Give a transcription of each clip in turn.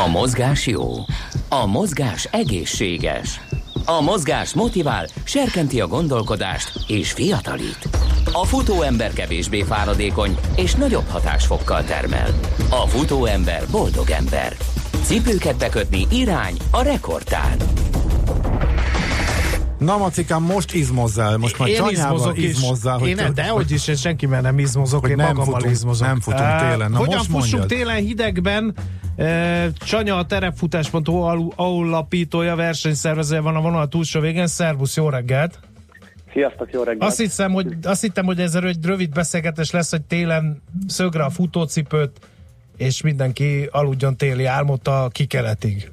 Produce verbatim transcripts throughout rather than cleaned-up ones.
A mozgás jó. A mozgás egészséges. A mozgás motivál, serkenti a gondolkodást és fiatalít. A futóember kevésbé fáradékony és nagyobb hatásfokkal termel. A futóember boldog ember. Cipőket bekötni irány a rekordtán. Na, Macikám, most izmozzál, most majd Csanyával izmozzál. Hogy én nem, dehogy is, én senkivel nem izmozok, én nem magammal futunk, izmozok. Nem futunk télen. Na, hogyan most fussunk mondjad. télen hidegben? Csanya, a terepfutás pont hu alapítója, versenyszervezője van a vonal túlsó végén. Szervusz, jó reggelt! Sziasztok, jó reggelt! Azt hiszem, hogy, azt hittem, hogy ez egy rövid beszélgetés lesz, hogy télen szögre a futócipőt, és mindenki aludjon téli álmot a kikeletig.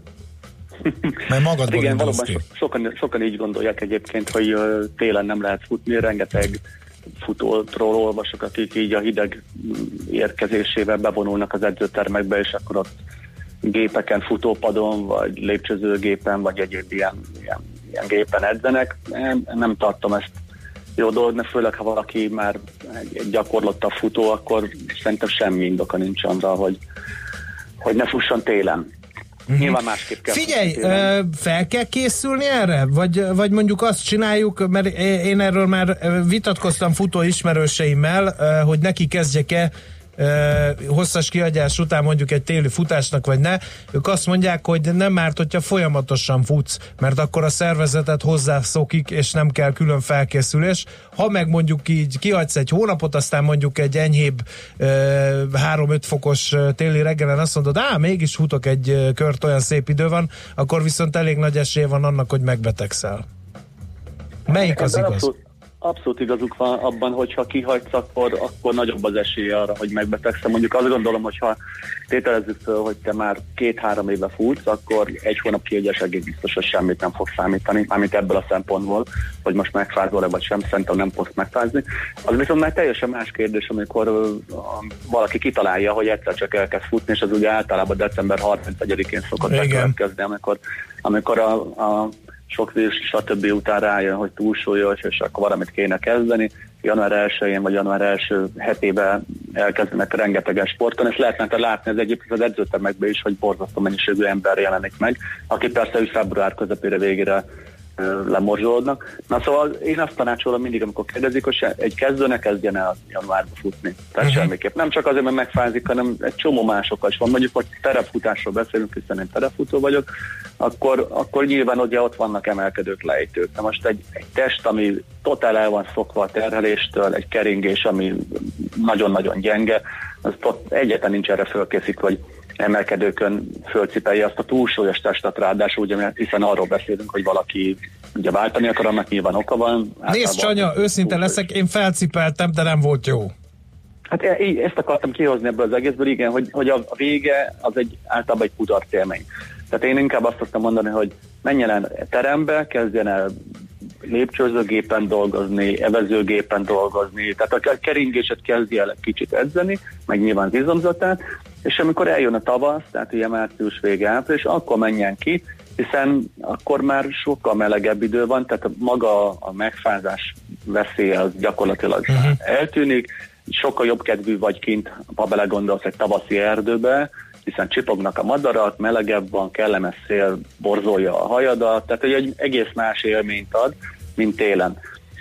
Mert magadból igen, indulsz valóban ki. so, sokan, sokan így gondolják egyébként, hogy uh, télen nem lehet futni, rengeteg futótról olvasok, akik így a hideg érkezésével bevonulnak az edzőtermekbe, és akkor ott gépeken, futópadon, vagy lépcsőzőgépen, vagy egyéb ilyen, ilyen, ilyen gépen edzenek. Nem, nem tartom ezt jó dolognak, főleg ha valaki már egy gyakorlottabb futó, akkor szerintem semmi indoka nincs arra, hogy, hogy ne fusson télen. Mm-hmm. Nyilván másképp kell. Figyelj, ö, fel kell készülni erre? Vagy, vagy mondjuk azt csináljuk, mert én erről már vitatkoztam futó ismerőseimmel, hogy neki kezdjek-e hosszas kihagyás után mondjuk egy téli futásnak, vagy ne. Ők azt mondják, hogy nem árt, hogyha folyamatosan futsz, mert akkor a szervezetet hozzászokik, és nem kell külön felkészülés. Ha meg mondjuk így kihagysz egy hónapot, aztán mondjuk egy enyhébb három-öt fokos téli reggelen azt mondod, á, mégis futok egy kört, olyan szép idő van, akkor viszont elég nagy esély van annak, hogy megbetegszel. Melyik az igaz? Abszolút, abszolút igazuk van abban, hogyha kihagysz, akkor, akkor nagyobb az esély arra, hogy megbetegszel. Mondjuk azt gondolom, hogyha tételezzük föl, hogy te már két-három éve futsz, akkor egy hónap kihagyás egész biztos, hogy semmit nem fog számítani, mármint ebből a szempontból, hogy most megfázol-e vagy sem, szerintem nem fogsz megfázni. Az viszont már teljesen más kérdés, amikor uh, valaki kitalálja, hogy egyszer csak elkezd futni, és az ugye általában december harmincegyedikén szokott bekövetkezni, amikor, amikor a, a sok vírus, stb. Után rájön, hogy túlsúlyos, és akkor valamit kéne kezdeni. január elsején vagy január első hetében elkezdenek rengetegen sporton, és lehetne látni az egyébként az edzőtermekben is, hogy borzasztó mennyiségű ember jelenik meg, aki persze hogy február közepére végére lemorzsolódnak. Na szóval én azt tanácsolom mindig, amikor kérdezik, hogy egy kezdő ne kezdjen el januárba futni. Tehát uh-huh. semmiképp. Nem csak azért, mert megfázik, hanem egy csomó másokkal is van. Mondjuk, hogy terepfutásról beszélünk, hiszen én terepfutó vagyok, akkor, akkor nyilván ugye ott vannak emelkedők, lejtők. Na most egy, egy test, ami totál el van szokva a terheléstől, egy keringés, ami nagyon-nagyon gyenge, az tot, egyáltalán nincs erre fölkészítve, hogy emelkedőkön fölcipelje azt a túlsúlyos testet, ráadásul, ugye, hiszen arról beszélünk, hogy valaki ugye váltani akar, annak nyilván oka van. Nézd, Csanya, őszinte leszek, én felcipeltem, de nem volt jó. Hát ezt akartam kihozni ebből az egészből, igen, hogy, hogy a vége az egy általában egy kudarc élmény. Tehát én inkább azt szoktam mondani, hogy menjen el terembe, kezdjen el lépcsőzőgépen dolgozni, evezőgépen dolgozni, tehát a keringéset kezdje el egy kicsit edzeni, meg nyilván az izomzatát, és amikor eljön a tavasz, tehát ugye március vége április, akkor menjen ki, hiszen akkor már sokkal melegebb idő van, tehát maga a megfázás veszélye az gyakorlatilag uh-huh. eltűnik, sokkal jobb kedvű vagy kint, ha belegondolsz egy tavaszi erdőbe, hiszen csipognak a madarak, melegebb van, kellemes szél borzolja a hajadat, tehát egy egész más élményt ad, mint télen.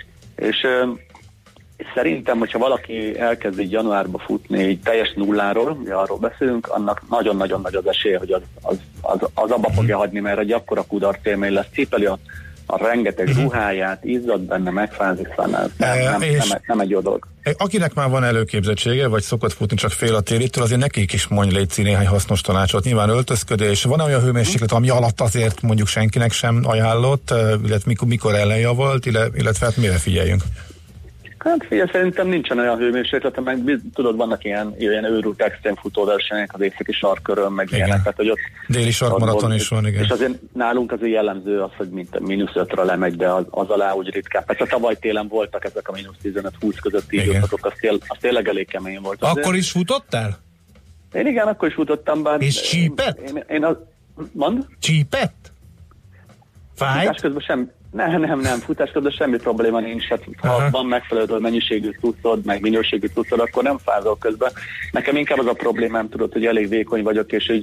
És ö, szerintem, hogyha valaki elkezd így januárba futni így teljes nulláról, ugye arról beszélünk, annak nagyon-nagyon nagy az esélye, hogy az, az, az, az abba fogja hagyni, mert egy akkora kudarc élmény lesz, cipeli a, a rengeteg ruháját, izzad benne, megfázik, szóval nem, nem, nem, nem, nem egy jó dolog. Akinek már van előképzettsége, vagy szokott futni csak fél a télitől, azért nekik is mondj légy néhány hasznos tanácsot. Nyilván öltözködés, van olyan hőmérséklet, ami alatt azért mondjuk senkinek sem ajánlott, illetve mikor, mikor ellenjavalt, illetve hát mire figyeljünk? Hát figyelj, szerintem nincsen olyan hőmérséklet, meg tudod, vannak ilyen, ilyen őrült extrém futóversenyek az északi sarkkörön, meg ilyenek. Tehát, hogy ott, déli sarkmaraton is van, igen. És azért nálunk azért jellemző az, hogy mint mínusz ötre lemegy, de az, az alá úgy ritkán. Persze tavaly télen voltak ezek a mínusz tizenöt-húsz közötti időszatok, az, tél, az tényleg elég kemény volt. Azért. Akkor is futottál? Én igen, akkor is futottam, bár... És csípett? Én, én az... Mond? Csípett? Fájt? Futás közben sem... Nem, nem, nem, futás közben semmi probléma nincs. Hát, ha Aha. van megfelelő mennyiségű cuccod, meg minőségű cuccod, akkor nem fázol közben. Nekem inkább az a problémám, tudod, hogy elég vékony vagyok, és így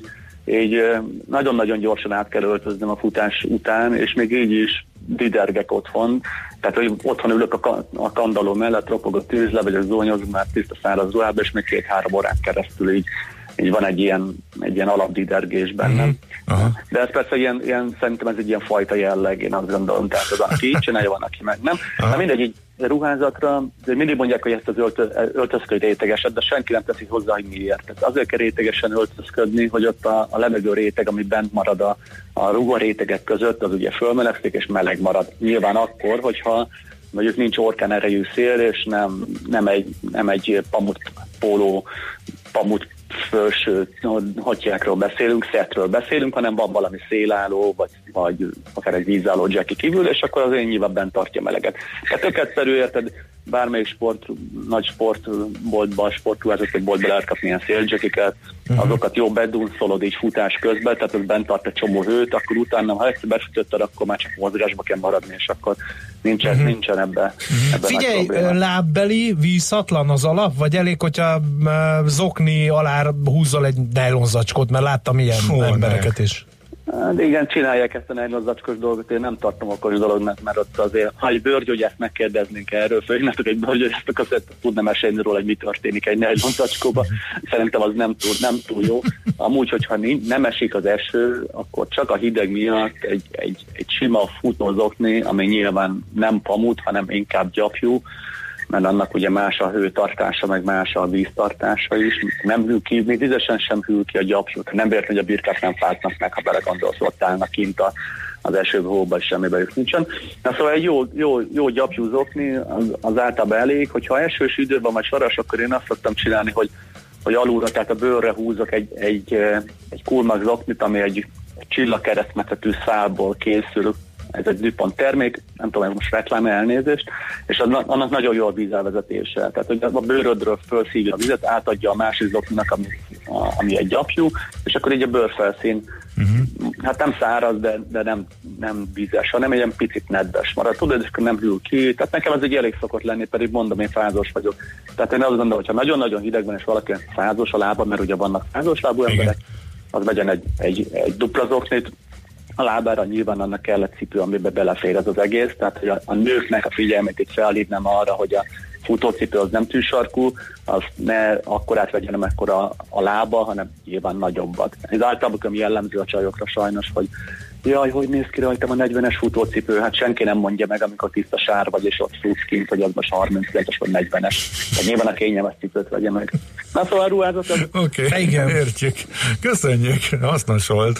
így nagyon-nagyon gyorsan át kell öltöznöm a futás után, és még így is didergek otthon, tehát hogy otthon ülök a, ka- a kandalló mellett, ropog a tűz, le vagyok zónyozva, már tiszta száraz ruhába, és még két-három órán keresztül így, így van egy ilyen, egy ilyen alapdidergés bennem. Mm-hmm. De ez persze ilyen, ilyen, szerintem ez egy ilyen fajta jelleg, én azt gondolom, tehát az, aki így csinálja, van, aki meg nem. De mindegy, így ruházatra, de mindig mondják, hogy ezt az öltö, öltözköd rétegeset, de senki nem teszi hozzá, hogy miért. Tehát azért kell rétegesen öltözködni, hogy ott a, a levegő réteg, ami bent marad a, a ruha rétegek között, az ugye fölmelegszik és meleg marad. Nyilván akkor, hogyha mondjuk nincs orkán erejű szél, és nem, nem egy, nem egy pamut póló, pamut felső hatjákról beszélünk, szetről beszélünk, hanem van valami szélálló, vagy, vagy akár egy vízálló jacky kívül, és akkor azért nyilván bent tartja meleget. Tehát tök egyszerű, érted, bármelyik sport, nagy sportboltban, sportruházat, vagy boltban lehet kapni ilyen széljackiket, uh-huh. azokat jó bedunszolod így futás közben, tehát az bent tart egy csomó hőt, akkor utána, ha ezt besütötted, akkor már csak mozgásba kell maradni, és akkor nincsen, uh-huh. nincsen ebbe, ebbe Figyelj, lábbeli, vízhatlan az alap, vagy elég, hogyha uh, zokni alá húzzal egy nejlonzacskót, mert láttam ilyen Hol embereket ne. is. De igen, csinálják ezt a nejlonzacskós dolgot, én nem tartom okos dolognak, mert ott azért, ha egy bőrgyógyászt megkérdeznénk erről, főleg egy bőrgyógyászt, akkor tudna mesélni róla, hogy mi történik egy nejlonzacskóba. Szerintem az nem túl, nem túl jó. Amúgy, hogyha nem esik az eső, akkor csak a hideg miatt egy, egy, egy sima futózokni, ami nyilván nem pamut, hanem inkább gyapjú, mert annak ugye más a hőtartása, meg más a víztartása is. Nem hűl ki, még vizesen sem hűl ki a gyapjú. Nem véletlen, hogy a birkák nem fáznak meg, ha belegondolsz, ott állnak kint a, az esőbb hóban, és semmibe nincsen. Na szóval egy jó, jó, jó gyapjú zokni az, az általában elég, hogyha esős időben vagy saras, akkor én azt szoktam csinálni, hogy, hogy alulra, tehát a bőrre húzok egy, egy, egy kulmag zoknit, ami egy, egy csillagkeresztmetetű szálból készül. Ez egy DuPont termék, nem tudom, most reklám elnézést, és annak nagyon jó a vízelvezetése. Tehát, hogy a bőrödről felszívja a vizet, átadja a másik zokninak, ami, a, ami egy gyapjú, és akkor így a bőrfelszín, uh-huh. hát nem száraz, de, de nem, nem vízes, hanem egy ilyen picit nedves marad. Tudod, és akkor nem hűl ki. Tehát nekem ez egy elég szokott lenni, pedig mondom, én fázós vagyok. Tehát én azt gondolom, hogyha nagyon-nagyon hideg van, és valaki fázós a lába, mert ugye vannak fázós lábú emberek, az vegyen egy, egy, egy dupla zoknit, a lábára nyilván annak kell egy cipő, amiben belefér ez az egész, tehát hogy a, a nőknek a figyelmét itt felhívnám arra, hogy a futócipő az nem tűsarkú, az ne akkorát vegyen, amekkora a, a lába, hanem nyilván nagyobbat. Ez általában ami jellemző a csajokra sajnos, hogy jaj, hogy néz ki rajtam a negyvenes futócipő, hát senki nem mondja meg, amikor tiszta sár vagy, és ott futsz kint, hogy az most harminckettes vagy negyvenes. Tehát nyilván a kényelmes cipőt vegye meg. Na szóval a ruházat... Oké, okay, értjük. Köszönjük, hasznos volt.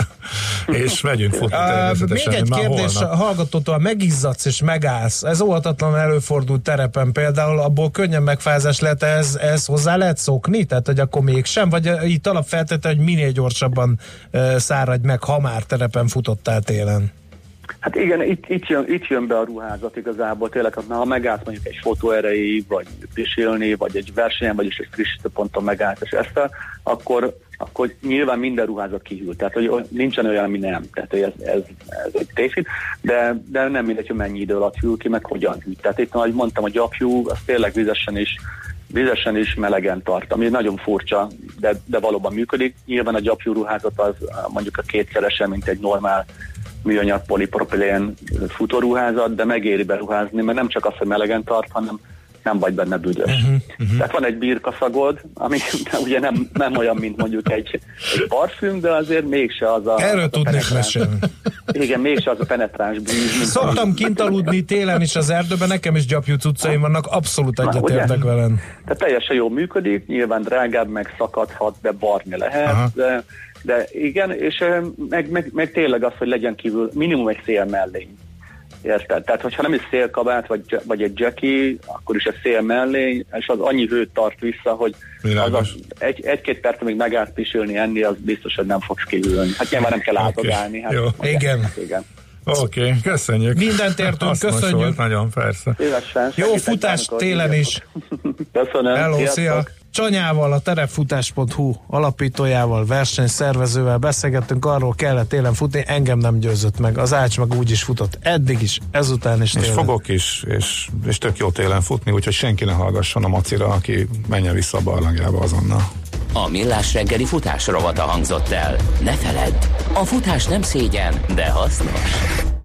És megyünk futni természetesen. Még egy már kérdés, holnap. Hallgatótól megizzadsz és megállsz. Ez óvatatlan előfordult terepen például, abból könnyen megfázás lehet, ez, ez hozzá lehet szokni? Tehát, hogy akkor mégsem? Vagy itt alapfeltétel, hogy minél gyorsabban uh, száradj meg, ha már terepen futottál télen? Hát igen, itt, itt, jön, itt jön be a ruházat igazából, tényleg, ha megállsz mondjuk egy fotóerejéig, vagy pisilni, vagy egy versenyen, vagyis egy frissítő ponton megállsz, és ezt, akkor, akkor nyilván minden ruházat kihűl, tehát hogy nincsen olyan, ami nem, tehát ez, ez, ez egy tévhit, de, de nem mindegy, hogy mennyi idő alatt hűl ki, meg hogyan hűl. Tehát itt, ahogy mondtam, a gyapjú, az tényleg vizesen is, vizesen is melegen tart, ami nagyon furcsa, de, de valóban működik. Nyilván a gyapjú ruházat az mondjuk a kétszeresen, mint egy normál műanyag polipropilén futóruházat, de megéri beruházni, mert nem csak az, hogy melegen tart, hanem nem vagy benne büdös. Uh-huh, uh-huh. Tehát van egy birkaszagod, ami ugye nem, nem olyan, mint mondjuk egy, egy parfüm, de azért mégse az a... Erről tudnék mesélni. Igen, mégse az a penetráns bűz. Szoktam kint aludni télen is az erdőben, nekem is gyapjú cuccaim vannak, abszolút egyetértek velem. Tehát teljesen jól működik, nyilván drágább, meg szakadhat, de barni lehet, uh-huh. de, de igen, és meg, meg, meg tényleg az, hogy legyen kívül minimum egy szél mellény. Érted? Tehát, hogyha nem is szélkabát, vagy, vagy egy jacky, akkor is egy szél mellény, és az annyi hőt tart vissza, hogy az az egy, egy-két perc még megállt pisilni, enni, az biztos, hogy nem fogsz kihűlni. Hát nyilván nem kell átadálni. Okay. Hát, ugye, igen. igen. Oké, okay, köszönjük. Mindent értünk, köszönjük. Volt, nagyon persze. Szívesen, jó futás télen is. Köszönöm. Hello, szia. Csanyával, a terepfutás pont hu alapítójával, versenyszervezővel beszélgettünk, arról kellett télen futni, engem nem győzött meg. Az Ács meg úgy is futott eddig is, ezután is télen. És fogok is, és, és tök jó télen futni, úgyhogy senki ne hallgasson a macira, aki menjen vissza a barlangjába azonnal. A Millás reggeli futás rovata hangzott el. Ne feledd, a futás nem szégyen, de hasznos.